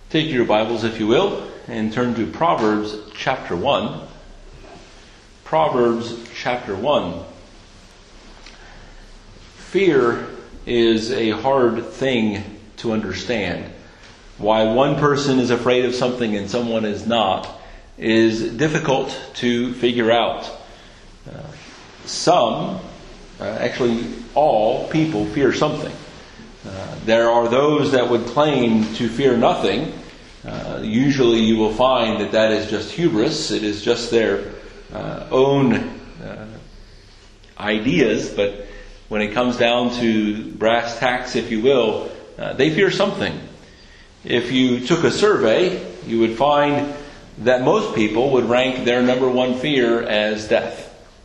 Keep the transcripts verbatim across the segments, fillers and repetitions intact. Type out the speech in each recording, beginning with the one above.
Take your Bibles, if you will, and turn to Proverbs chapter one. Proverbs chapter one. Fear is a hard thing to understand. Why one person is afraid of something and someone is not is difficult to figure out. Uh, some, uh, actually all people fear something. Uh, there are those that would claim to fear nothing. Uh, usually you will find that that is just hubris. It is just their uh, own uh, ideas. But when it comes down to brass tacks, if you will, uh, they fear something. If you took a survey, you would find that most people would rank their number one fear as death.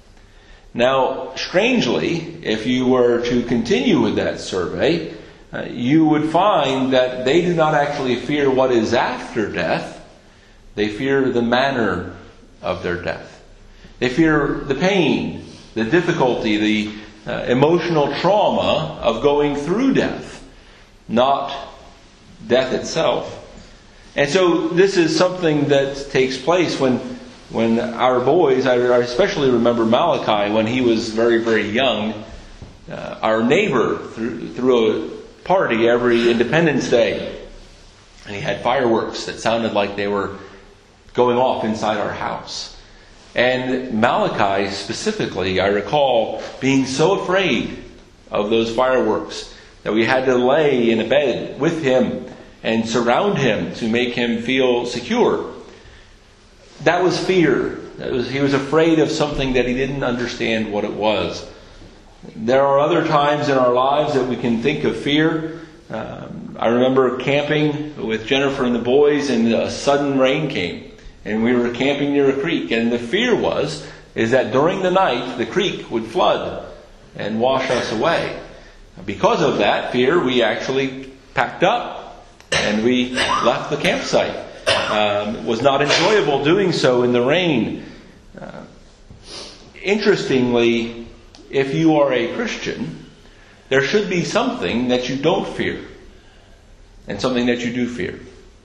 Now, strangely, if you were to continue with that survey, Uh, you would find that they do not actually fear what is after death. They fear the manner of their death. They fear the pain, the difficulty, the uh, emotional trauma of going through death, not death itself. And so this is something that takes place when when our boys, I, I especially remember Malachi when he was very, very young, uh, our neighbor threw, threw a party every Independence Day, and he had fireworks that sounded like they were going off inside our house. And Malachi specifically, I recall being so afraid of those fireworks that we had to lay in a bed with him and surround him to make him feel secure. That was fear. That was, he was afraid of something that he didn't understand what it was. There are other times in our lives that we can think of fear. Um, I remember camping with Jennifer and the boys, and a sudden rain came. And we were camping near a creek. And the fear was, is that during the night, the creek would flood and wash us away. Because of that fear, we actually packed up and we left the campsite. Um, it was not enjoyable doing so in the rain. Uh, interestingly, if you are a Christian, there should be something that you don't fear and something that you do fear.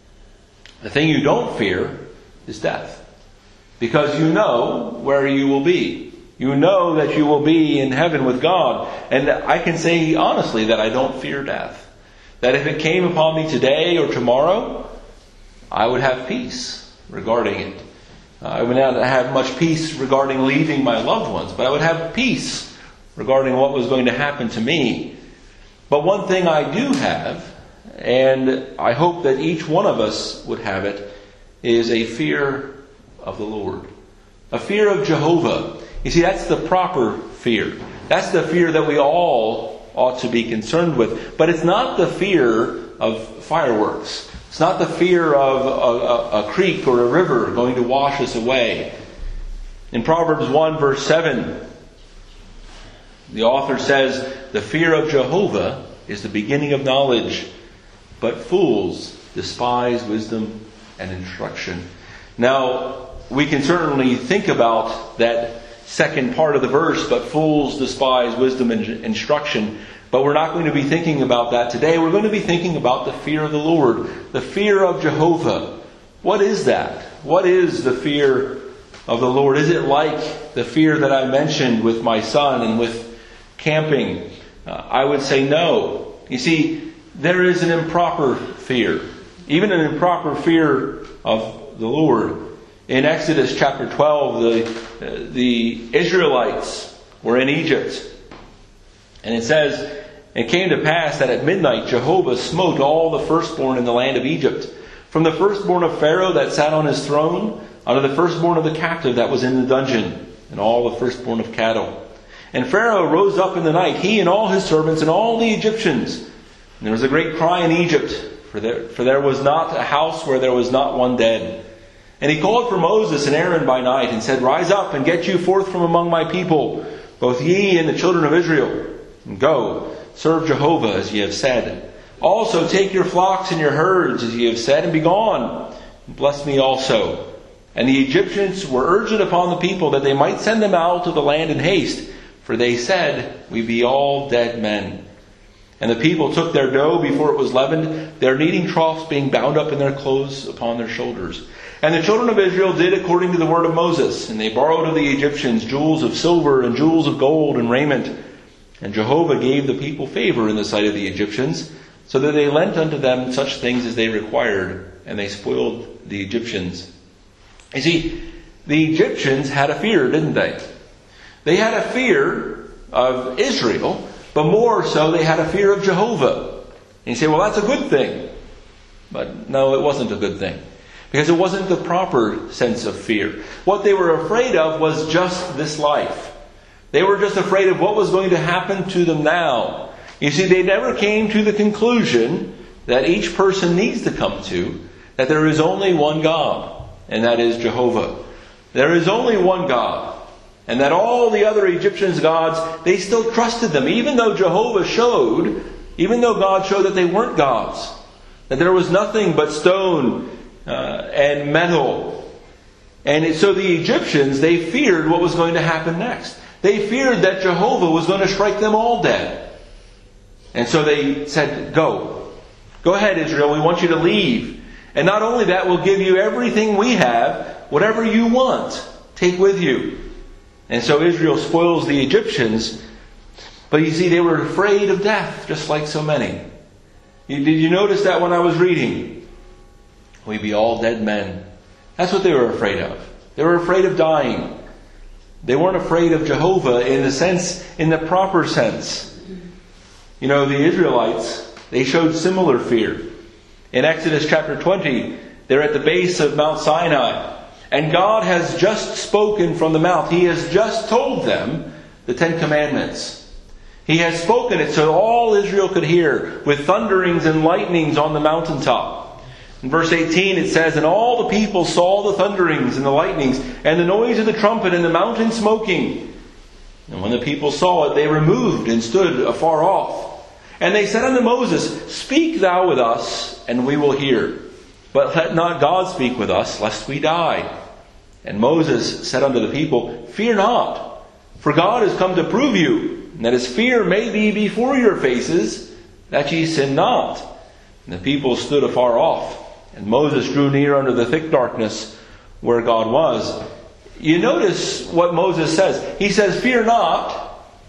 The thing you don't fear is death, because you know where you will be. You know that you will be in heaven with God. And I can say honestly that I don't fear death. That if it came upon me today or tomorrow, I would have peace regarding it. I would not have much peace regarding leaving my loved ones, but I would have peace regarding what was going to happen to me. But one thing I do have, and I hope that each one of us would have it, is a fear of the Lord. A fear of Jehovah. You see, that's the proper fear. That's the fear that we all ought to be concerned with. But it's not the fear of fireworks. It's not the fear of a, a, a creek or a river going to wash us away. In Proverbs one verse seven, the author says, "The fear of Jehovah is the beginning of knowledge, but fools despise wisdom and instruction." Now, we can certainly think about that second part of the verse, "but fools despise wisdom and instruction." But we're not going to be thinking about that today. We're going to be thinking about the fear of the Lord, the fear of Jehovah. What is that? What is the fear of the Lord? Is it like the fear that I mentioned with my son and with camping? Uh, I would say no. You see, there is an improper fear, even an improper fear of the Lord. In Exodus chapter twelve, the uh, the Israelites were in Egypt, and it says, "It came to pass that at midnight Jehovah smote all the firstborn in the land of Egypt, from the firstborn of Pharaoh that sat on his throne, unto the firstborn of the captive that was in the dungeon, and all the firstborn of cattle. And Pharaoh rose up in the night, he and all his servants and all the Egyptians. And there was a great cry in Egypt, for there, for there was not a house where there was not one dead. And he called for Moses and Aaron by night, and said, Rise up and get you forth from among my people, both ye and the children of Israel, and go, serve Jehovah as ye have said. Also take your flocks and your herds as ye have said, and be gone, and bless me also. And the Egyptians were urgent upon the people that they might send them out of the land in haste, for they said, We be all dead men. And the people took their dough before it was leavened, their kneading troughs being bound up in their clothes upon their shoulders. And the children of Israel did according to the word of Moses, and they borrowed of the Egyptians jewels of silver and jewels of gold and raiment. And Jehovah gave the people favor in the sight of the Egyptians, so that they lent unto them such things as they required, and they spoiled the Egyptians. You see, the Egyptians had a fear, didn't they? They had a fear of Israel, but more so they had a fear of Jehovah. And you say, well, that's a good thing. But no, it wasn't a good thing. Because it wasn't the proper sense of fear. What they were afraid of was just this life. They were just afraid of what was going to happen to them now. You see, they never came to the conclusion that each person needs to come to, that there is only one God, and that is Jehovah. There is only one God. And that all the other Egyptians' gods, they still trusted them. Even though Jehovah showed, even though God showed that they weren't gods. That there was nothing but stone uh, and metal. And so the Egyptians, they feared what was going to happen next. They feared that Jehovah was going to strike them all dead. And so they said, go. Go ahead, Israel. We want you to leave. And not only that, we'll give you everything we have. Whatever you want, take with you. And so Israel spoils the Egyptians. But you see, they were afraid of death, just like so many. You, did you notice that when I was reading? We be all dead men. That's what they were afraid of. They were afraid of dying. They weren't afraid of Jehovah in the sense, in the proper sense. You know, the Israelites, they showed similar fear. In Exodus chapter twenty, they're at the base of Mount Sinai. And God has just spoken from the mount. He has just told them the Ten Commandments. He has spoken it so all Israel could hear, with thunderings and lightnings on the mountaintop. In verse eighteen it says, and all the people saw the thunderings and the lightnings, and the noise of the trumpet, and the mountain smoking. And when the people saw it, they removed and stood afar off. And they said unto Moses, speak thou with us, and we will hear. But let not God speak with us, lest we die. And Moses said unto the people, fear not, for God is come to prove you, and that his fear may be before your faces, that ye sin not. And the people stood afar off, and Moses drew near unto the thick darkness where God was. You notice what Moses says. He says, fear not.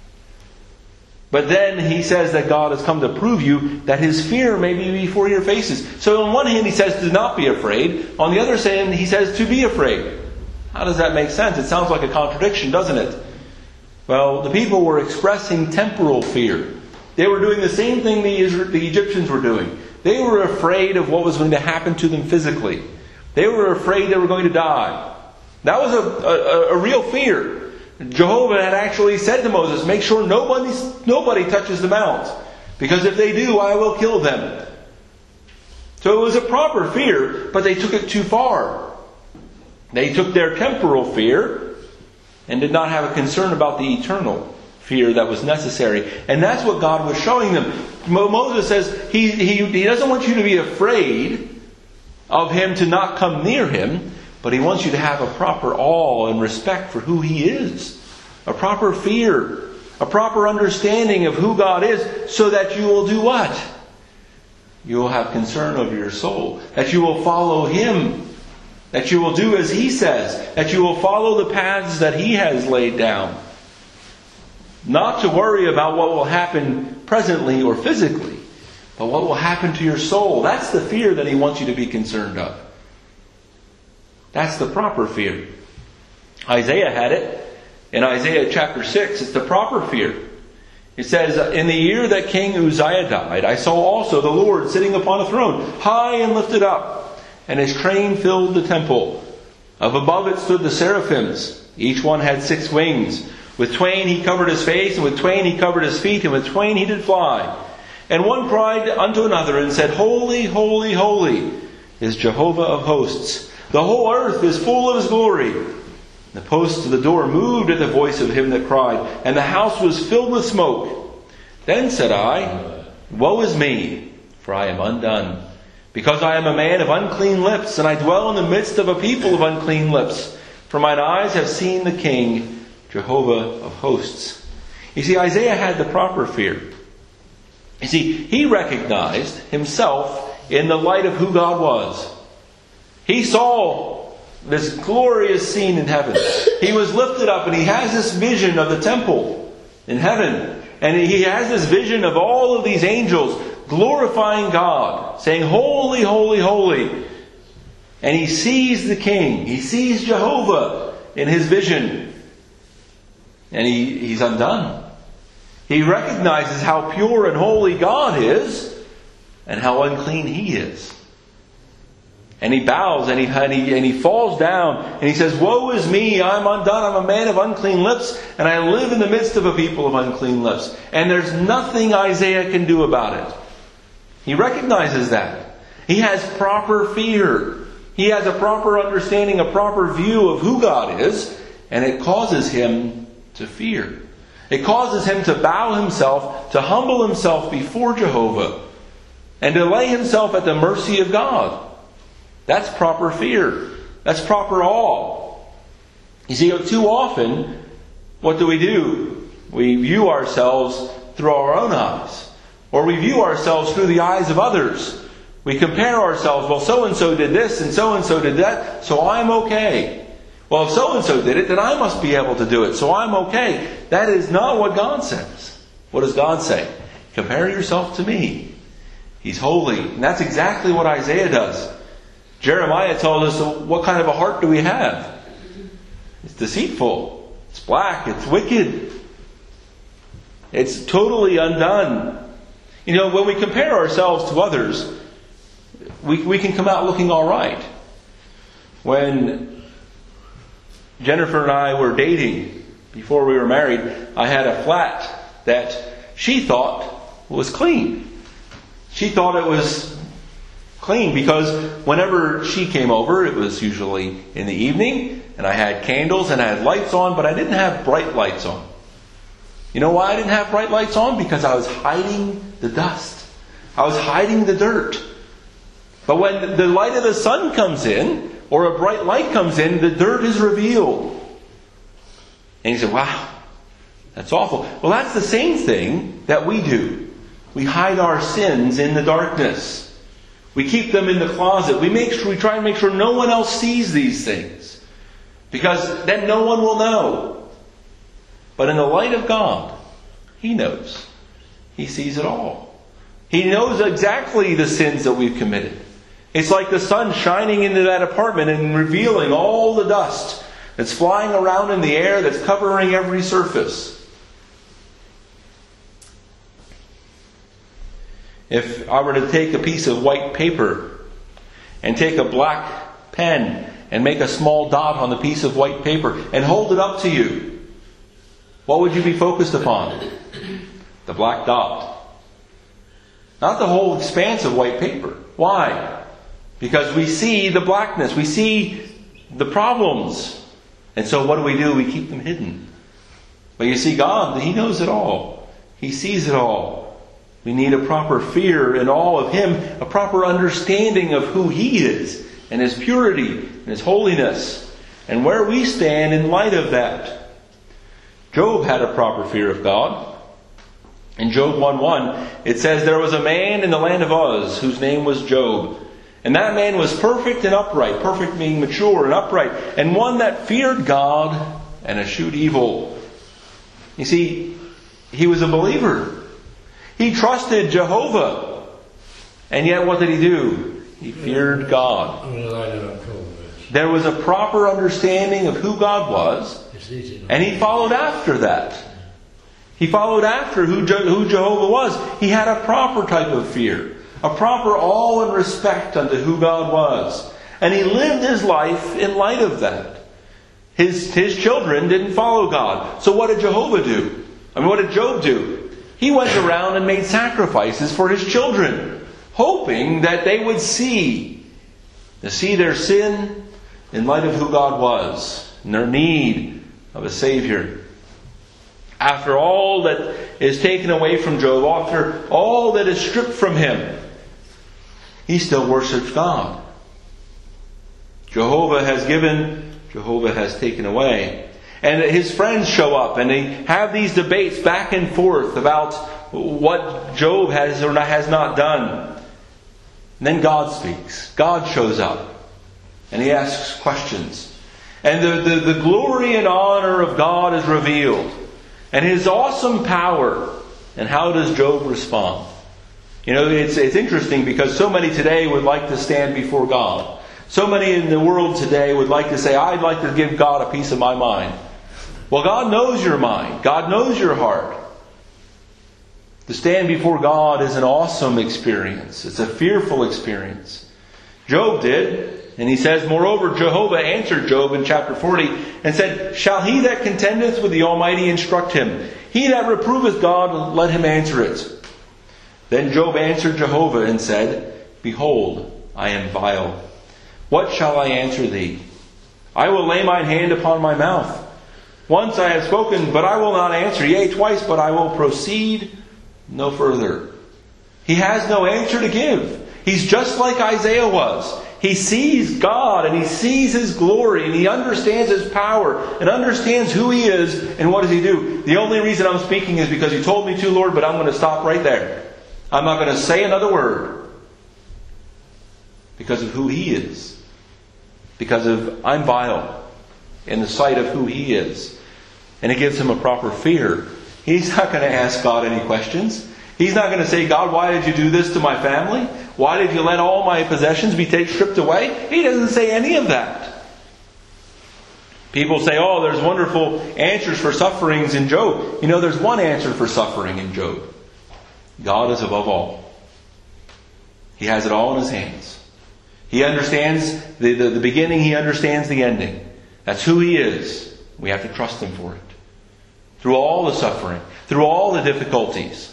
But then he says that God has come to prove you that his fear may be before your faces. So on one hand he says do not be afraid. On the other hand he says to be afraid. How does that make sense? It sounds like a contradiction, doesn't it? Well, the people were expressing temporal fear. They were doing the same thing the, Isra- the Egyptians were doing. They were afraid of what was going to happen to them physically. They were afraid they were going to die. That was a, a, a real fear. Jehovah had actually said to Moses, make sure nobody, nobody touches the mount. Because if they do, I will kill them. So it was a proper fear, but they took it too far. They took their temporal fear and did not have a concern about the eternal fear that was necessary. And that's what God was showing them. Moses says he, he, he doesn't want you to be afraid of him to not come near him. But he wants you to have a proper awe and respect for who he is. A proper fear. A proper understanding of who God is. So that you will do what? You will have concern of your soul. That you will follow him. That you will do as he says. That you will follow the paths that he has laid down. Not to worry about what will happen presently or physically. But what will happen to your soul. That's the fear that he wants you to be concerned of. That's the proper fear. Isaiah had it. In Isaiah chapter six, it's the proper fear. It says, in the year that King Uzziah died, I saw also the Lord sitting upon a throne, high and lifted up, and his train filled the temple. Of above it stood the seraphims. Each one had six wings. With twain he covered his face, and with twain he covered his feet, and with twain he did fly. And one cried unto another, and said, Holy, holy, holy is Jehovah of hosts. The whole earth is full of his glory. The posts of the door moved at the voice of him that cried, and the house was filled with smoke. Then said I, Woe is me, for I am undone, because I am a man of unclean lips, and I dwell in the midst of a people of unclean lips. For mine eyes have seen the King, Jehovah of hosts. You see, Isaiah had the proper fear. You see, he recognized himself in the light of who God was. He saw this glorious scene in heaven. He was lifted up and he has this vision of the temple in heaven. And he has this vision of all of these angels glorifying God, saying, "Holy, holy, holy." And he sees the King. He sees Jehovah in his vision. And he, he's undone. He recognizes how pure and holy God is and how unclean he is. And he bows and he, and he, and he falls down and he says, "Woe is me, I'm undone, I'm a man of unclean lips, and I live in the midst of a people of unclean lips." And there's nothing Isaiah can do about it. He recognizes that. He has proper fear. He has a proper understanding, a proper view of who God is, and it causes him to fear. It causes him to bow himself, to humble himself before Jehovah, and to lay himself at the mercy of God. That's proper fear. That's proper awe. You see, too often, what do we do? We view ourselves through our own eyes. Or we view ourselves through the eyes of others. We compare ourselves, well, so-and-so did this and so-and-so did that, so I'm okay. Well, if so-and-so did it, then I must be able to do it, so I'm okay. That is not what God says. What does God say? Compare yourself to me. He's holy. And that's exactly what Isaiah does. Jeremiah tells us, what kind of a heart do we have? It's deceitful. It's black. It's wicked. It's totally undone. You know, when we compare ourselves to others, we, we can come out looking all right. When Jennifer and I were dating, before we were married, I had a flat that she thought was clean. She thought it was clean because whenever she came over, it was usually in the evening, and I had candles and I had lights on, but I didn't have bright lights on. You know why I didn't have bright lights on? Because I was hiding the dust. I was hiding the dirt. But when the light of the sun comes in, or a bright light comes in, the dirt is revealed. And you say, wow, that's awful. Well, that's the same thing that we do. We hide our sins in the darkness. We keep them in the closet. We make sure, we try and make sure no one else sees these things. Because then no one will know. But in the light of God, He knows. He sees it all. He knows exactly the sins that we've committed. It's like the sun shining into that apartment and revealing all the dust that's flying around in the air, that's covering every surface. If I were to take a piece of white paper and take a black pen and make a small dot on the piece of white paper and hold it up to you, what would you be focused upon? The black dot. Not the whole expanse of white paper. Why? Because we see the blackness. We see the problems. And so what do we do? We keep them hidden. But you see, God, He knows it all. He sees it all. We need a proper fear and awe of Him, a proper understanding of who He is, and His purity, and His holiness, and where we stand in light of that. Job had a proper fear of God. In Job one one, it says, "There was a man in the land of Uz whose name was Job. And that man was perfect and upright," perfect being mature and upright, "and one that feared God and eschewed evil." You see, he was a believer. He trusted Jehovah. And yet what did he do? He feared God. There was a proper understanding of who God was. And he followed after that. He followed after who, Je- who Jehovah was. He had a proper type of fear. A proper awe and respect unto who God was. And he lived his life in light of that. His, his children didn't follow God. So what did Jehovah do? I mean, what did Job do? He went around and made sacrifices for his children, hoping that they would see, to see their sin in light of who God was, and their need of a Savior. After all that is taken away from Job, after all that is stripped from him, he still worships God. Jehovah has given, Jehovah has taken away. And his friends show up and they have these debates back and forth about what Job has or has not done. And then God speaks. God shows up. And He asks questions. And the, the, the glory and honor of God is revealed. And His awesome power. And how does Job respond? You know, it's, it's interesting because so many today would like to stand before God. So many in the world today would like to say, I'd like to give God a piece of my mind. Well, God knows your mind. God knows your heart. To stand before God is an awesome experience. It's a fearful experience. Job did. And he says, moreover, Jehovah answered Job in chapter forty and said, shall he that contendeth with the Almighty instruct him? He that reproveth God, let him answer it. Then Job answered Jehovah and said, behold, I am vile. What shall I answer thee? I will lay mine hand upon my mouth. Once I have spoken, but I will not answer. Yea, twice, but I will proceed no further. He has no answer to give. He's just like Isaiah was. He sees God and he sees His glory and he understands His power and understands who He is and what does He do. The only reason I'm speaking is because You told me to, Lord, but I'm going to stop right there. I'm not going to say another word. Because of who He is. Because of I'm vile in the sight of who He is. And it gives him a proper fear. He's not going to ask God any questions. He's not going to say, God, why did You do this to my family? Why did You let all my possessions be take, stripped away? He doesn't say any of that. People say, oh, there's wonderful answers for sufferings in Job. You know, there's one answer for suffering in Job. God is above all. He has it all in His hands. He understands the, the, the beginning. He understands the ending. That's who He is. We have to trust Him for it. Through all the suffering. Through all the difficulties.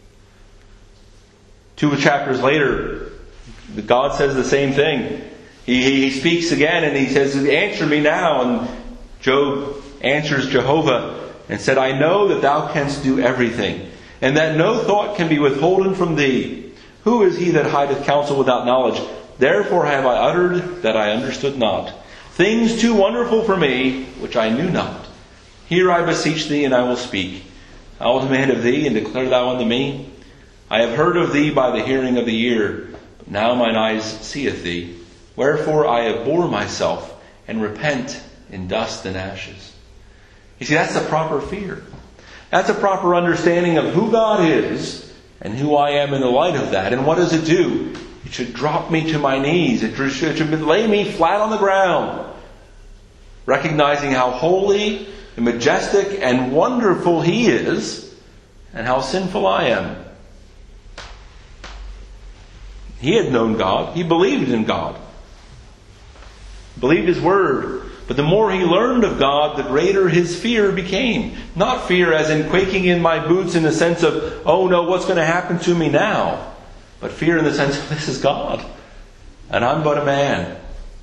Two chapters later, God says the same thing. He, he speaks again and He says, answer me now. And Job answers Jehovah and said, I know that Thou canst do everything, and that no thought can be withholden from Thee. Who is he that hideth counsel without knowledge? Therefore have I uttered that I understood not. Things too wonderful for me, which I knew not. Here I beseech Thee, and I will speak. I will demand of Thee, and declare Thou unto me. I have heard of Thee by the hearing of the ear, but now mine eyes seeth Thee. Wherefore I abhor myself, and repent in dust and ashes. You see, that's the proper fear. That's a proper understanding of who God is, and who I am in the light of that. And what does it do? It should drop me to my knees. It should, it should lay me flat on the ground. Recognizing how holy and majestic and wonderful He is, and how sinful I am. He had known God. He believed in God. Believed His Word. But the more he learned of God, the greater his fear became. Not fear as in quaking in my boots in the sense of, oh no, what's going to happen to me now? But fear in the sense of, this is God. And I'm but a man.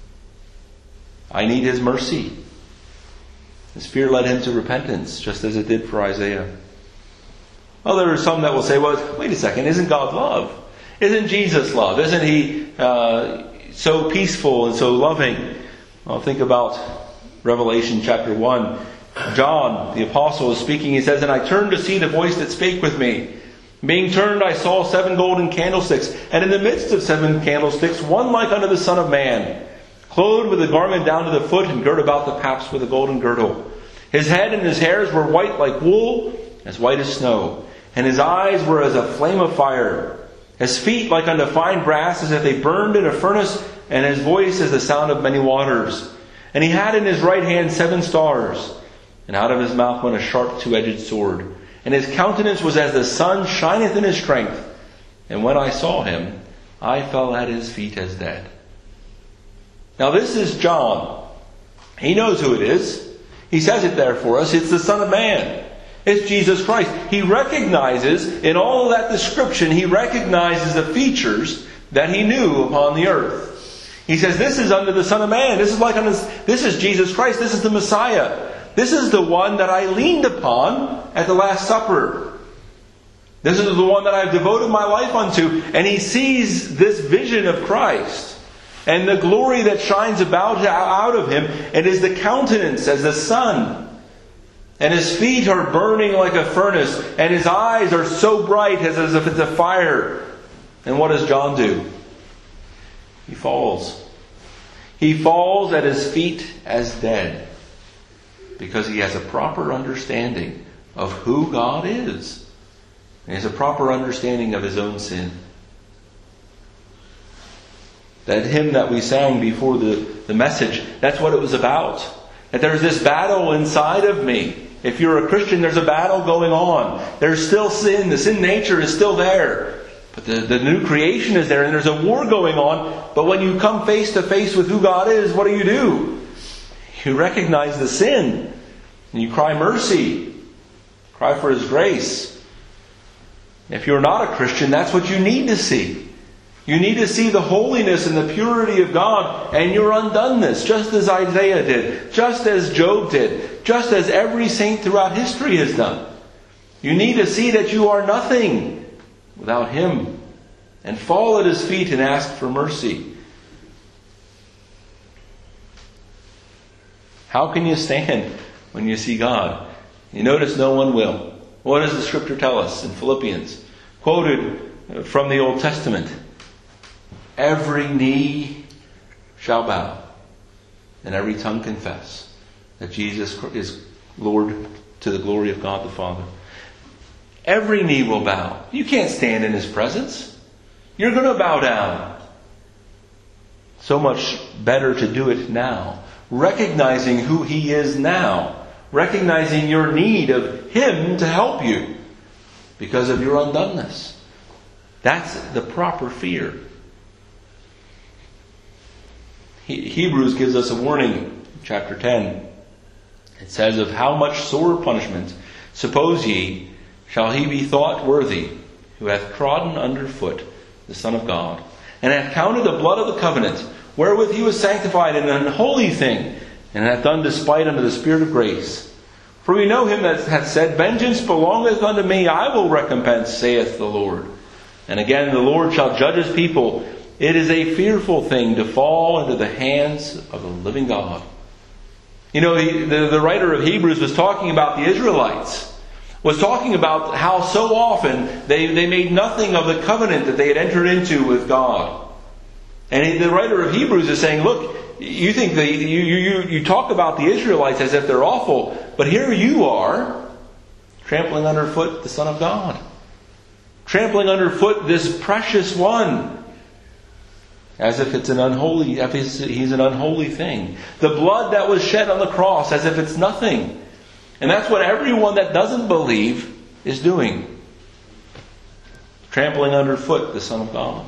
I need His mercy. His fear led him to repentance, just as it did for Isaiah. Well, there are some that will say, well, wait a second, isn't God love? Isn't Jesus love? Isn't He uh, so peaceful and so loving? Well, think about Revelation chapter one. John, the apostle, is speaking. He says, and I turned to see the voice that spake with me. Being turned, I saw seven golden candlesticks, and in the midst of seven candlesticks, one like unto the Son of Man, clothed with a garment down to the foot, and girt about the paps with a golden girdle. His head and his hairs were white like wool, as white as snow, and his eyes were as a flame of fire. His feet like unto fine brass, as if they burned in a furnace, and his voice as the sound of many waters. And he had in his right hand seven stars, and out of his mouth went a sharp two-edged sword. And his countenance was as the sun shineth in his strength. And when I saw him, I fell at his feet as dead. Now this is John. He knows who it is. He says it there for us. It's the Son of Man. It's Jesus Christ. He recognizes, in all of that description, he recognizes the features that he knew upon the earth. He says, this is under the Son of Man. This is like unto, this is Jesus Christ. This is the Messiah. This is the one that I leaned upon at the Last Supper. This is the one that I've devoted my life unto. And he sees this vision of Christ and the glory that shines about out of him. It is the countenance as the sun. And his feet are burning like a furnace, and his eyes are so bright as, as if it's a fire. And what does John do? He falls. He falls at his feet as dead, because he has a proper understanding of who God is. And he has a proper understanding of his own sin. That hymn that we sang before the, the message, that's what it was about. That there's this battle inside of me. If you're a Christian, there's a battle going on. There's still sin. The sin nature is still there. But the, the new creation is there, and there's a war going on. But when you come face to face with who God is, what do you do? You recognize the sin. And you cry mercy. Cry for His grace. If you're not a Christian, that's what you need to see. You need to see the holiness and the purity of God and your undoneness, just as Isaiah did, just as Job did, just as every saint throughout history has done. You need to see that you are nothing without Him, and fall at His feet and ask for mercy. How can you stand when you see God? You notice no one will. What does the Scripture tell us in Philippians? Quoted from the Old Testament. Every knee shall bow, and every tongue confess that Jesus is Lord to the glory of God the Father. Every knee will bow. You can't stand in His presence. You're going to bow down. So much better to do it now. Recognizing who He is now. Recognizing your need of Him to help you because of your undoneness. That's the proper fear. Hebrews gives us a warning, chapter ten. It says, of how much sore punishment, suppose ye, shall he be thought worthy, who hath trodden under foot the Son of God, and hath counted the blood of the covenant, wherewith he was sanctified in an unholy thing, and hath done despite unto the Spirit of grace. For we know him that hath said, vengeance belongeth unto me, I will recompense, saith the Lord. And again, the Lord shall judge His people. It is a fearful thing to fall into the hands of the living God. You know, the, the, the writer of Hebrews was talking about the Israelites. Was talking about how so often they, they made nothing of the covenant that they had entered into with God. And he, the writer of Hebrews is saying, look, you think the, you, you, you talk about the Israelites as if they're awful, but here you are, trampling underfoot the Son of God. Trampling underfoot this precious one. As if it's an unholy, if he's, he's an unholy thing. The blood that was shed on the cross, as if it's nothing. And that's what everyone that doesn't believe is doing. Trampling underfoot the Son of God.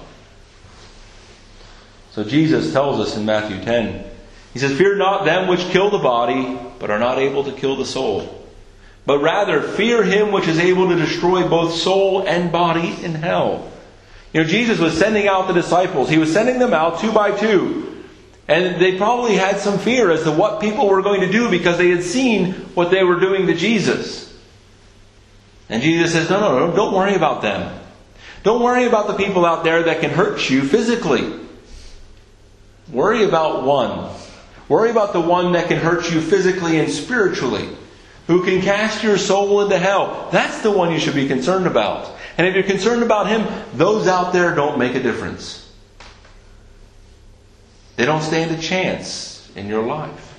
So Jesus tells us in Matthew ten, He says, fear not them which kill the body, but are not able to kill the soul. But rather fear Him which is able to destroy both soul and body in hell. You know, Jesus was sending out the disciples. He was sending them out two by two. And they probably had some fear as to what people were going to do because they had seen what they were doing to Jesus. And Jesus says, no, no, no, don't worry about them. Don't worry about the people out there that can hurt you physically. Worry about one. Worry about the one that can hurt you physically and spiritually. Who can cast your soul into hell. That's the one you should be concerned about. And if you're concerned about him, those out there don't make a difference. They don't stand a chance in your life.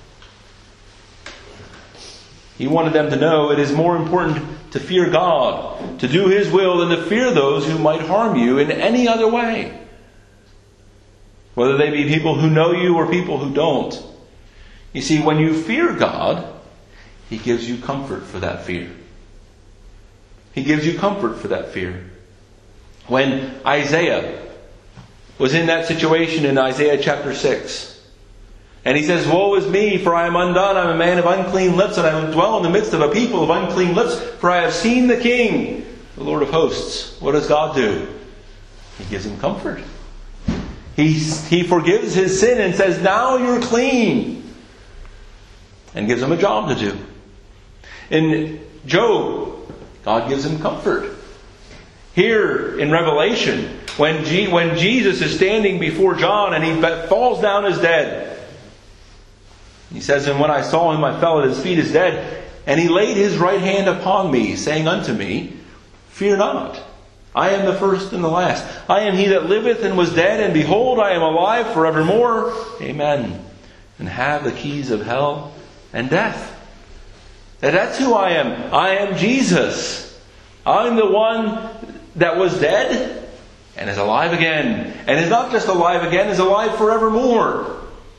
He wanted them to know it is more important to fear God, to do His will, than to fear those who might harm you in any other way. Whether they be people who know you or people who don't. You see, when you fear God, He gives you comfort for that fear. He gives you comfort for that fear. When Isaiah was in that situation in Isaiah chapter six, and he says, woe is me, for I am undone, I am a man of unclean lips, and I dwell in the midst of a people of unclean lips, for I have seen the King, the Lord of hosts. What does God do? He gives him comfort. He, he forgives his sin and says, now you're clean. And gives him a job to do. In Job, God gives him comfort. Here in Revelation, when, G, when Jesus is standing before John and he falls down as dead. He says, and when I saw him, I fell at his feet as dead. And he laid his right hand upon me, saying unto me, Fear not. I am the first and the last. I am he that liveth and was dead, and behold, I am alive forevermore. Amen. And have the keys of hell and death. And that's who I am. I am Jesus. I'm the one that was dead and is alive again. And is not just alive again, is alive forevermore.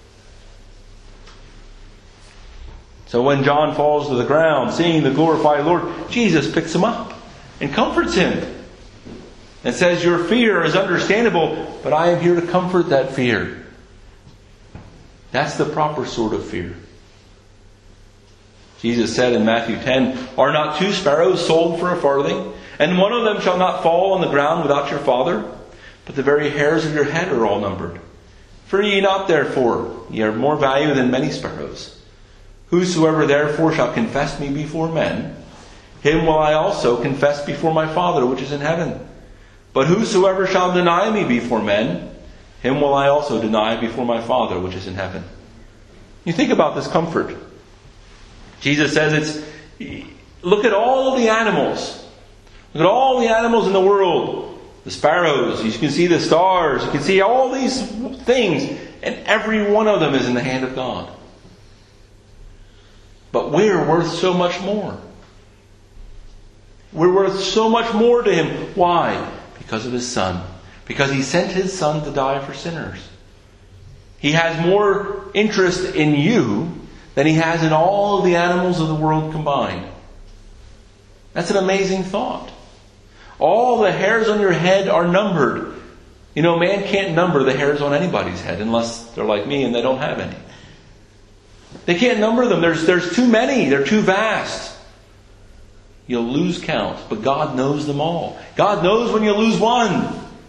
So when John falls to the ground, seeing the glorified Lord, Jesus picks him up and comforts him. And says, your fear is understandable, but I am here to comfort that fear. That's the proper sort of fear. Jesus said in Matthew ten, Are not two sparrows sold for a farthing? And one of them shall not fall on the ground without your Father? But the very hairs of your head are all numbered. Fear ye not therefore, ye are of more value than many sparrows. Whosoever therefore shall confess me before men, him will I also confess before my Father which is in heaven. But whosoever shall deny me before men, him will I also deny before my Father which is in heaven. You think about this comfort. Jesus says it's, look at all of the animals. Look at all the animals in the world. The sparrows, you can see the stars, you can see all these things, and every one of them is in the hand of God. But we're worth so much more. We're worth so much more to Him. Why? Because of His Son. Because He sent His Son to die for sinners. He has more interest in you than He has in all of the animals of the world combined. That's an amazing thought. All the hairs on your head are numbered. You know, man can't number the hairs on anybody's head unless they're like me and they don't have any. They can't number them. There's, there's too many. They're too vast. You'll lose count, but God knows them all. God knows when you lose one.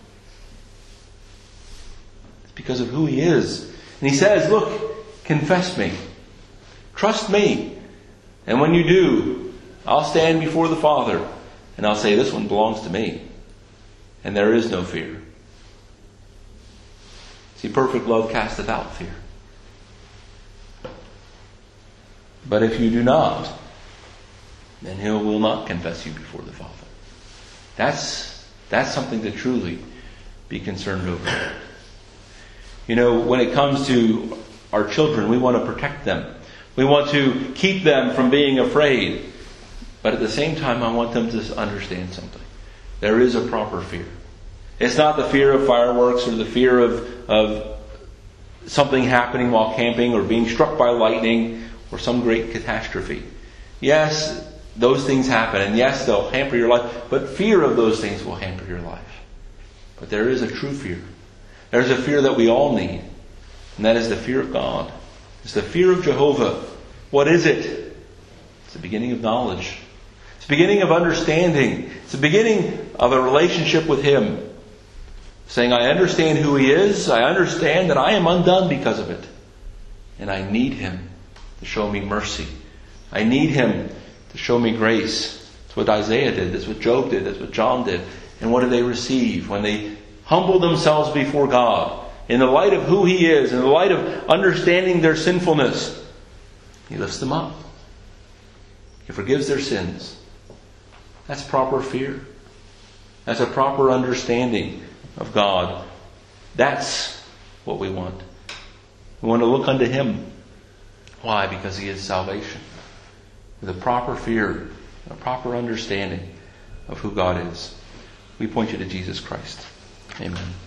It's because of who He is. And He says, look, confess me. Trust me. And when you do, I'll stand before the Father and I'll say, this one belongs to me. And there is no fear. See, perfect love casteth out fear. But if you do not, then He will not confess you before the Father. That's, that's something to truly be concerned over. You know, when it comes to our children, we want to protect them. We want to keep them from being afraid. But at the same time, I want them to understand something. There is a proper fear. It's not the fear of fireworks or the fear of, of something happening while camping or being struck by lightning or some great catastrophe. Yes, those things happen. And yes, they'll hamper your life. But fear of those things will hamper your life. But there is a true fear. There's a fear that we all need. And that is the fear of God. It's the fear of Jehovah. What is it? It's the beginning of knowledge. It's the beginning of understanding. It's the beginning of a relationship with Him. Saying, I understand who He is. I understand that I am undone because of it. And I need Him to show me mercy. I need Him to show me grace. That's what Isaiah did. That's what Job did. That's what John did. And what did they receive? When they humbled themselves before God, in the light of who He is, in the light of understanding their sinfulness, He lifts them up. He forgives their sins. That's proper fear. That's a proper understanding of God. That's what we want. We want to look unto Him. Why? Because He is salvation. With a proper fear, a proper understanding of who God is. We point you to Jesus Christ. Amen.